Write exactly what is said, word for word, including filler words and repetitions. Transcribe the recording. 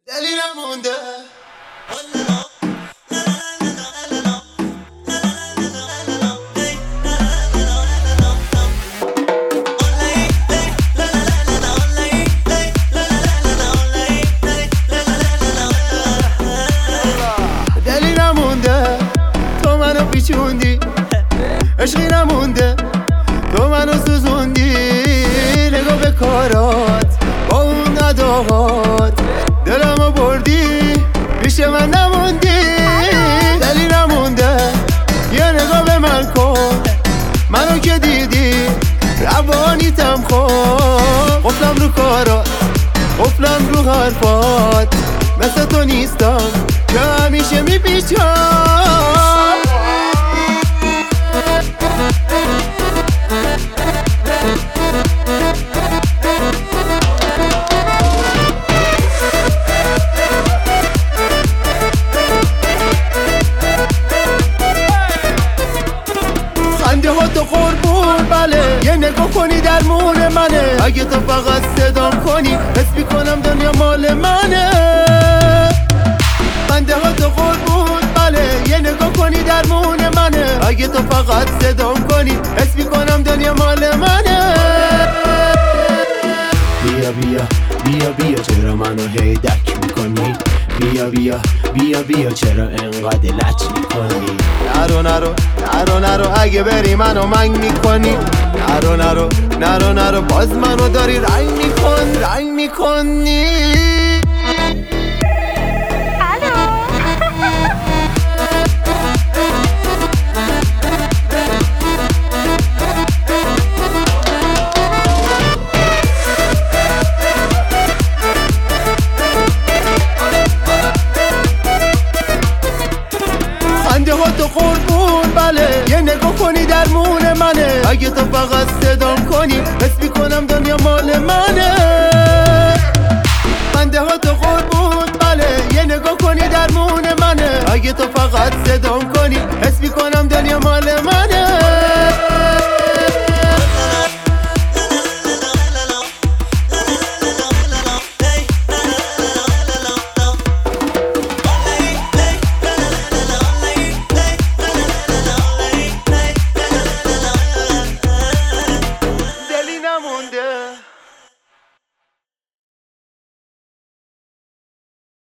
دلی نمونده دلی نمونده تو منو پیچوندی، عشقی نمونده تو منو سوزوندی. نگاه به کارات با اون نداهات دلمو بردی، پیش من نموندی. دلی نمونده یه نگاه به من کن، منو که دیدی روانیتم خون. قفلم رو کارات، قفلم رو حرفات، مثل تو نیستم که همیشه میپیچم. خنده ها تو قربون بله، یه نگاه کنی درمون منه. اگه تو فقط صدام کنی حس میکنم دنیا مال منه. خنده ها تو قربون بله، یه نگاه کنی درمون منه. اگه تو فقط صدام کنی حس میکنم دنیا مال منه. بیا بیا بیا بیا چرا منو هی دک میکنی؟ بیا بیا بیا بیا چرا انقدر لچ میکنی؟ نرو نرو نرو نرو اگه بری منو منگ میکنی. نرو نرو نرو نرو باز منو داری رنگ میکن رنگ میکنی. خنده ها تو قربون بله، یه نگاه کنی درمون منه. اگه تو فقط صدام کنی حس میکنم دنیا مال منه. خنده ها تو قربون بله، یه نگاه کنی درمون منه. اگه تو فقط صدام کنی حس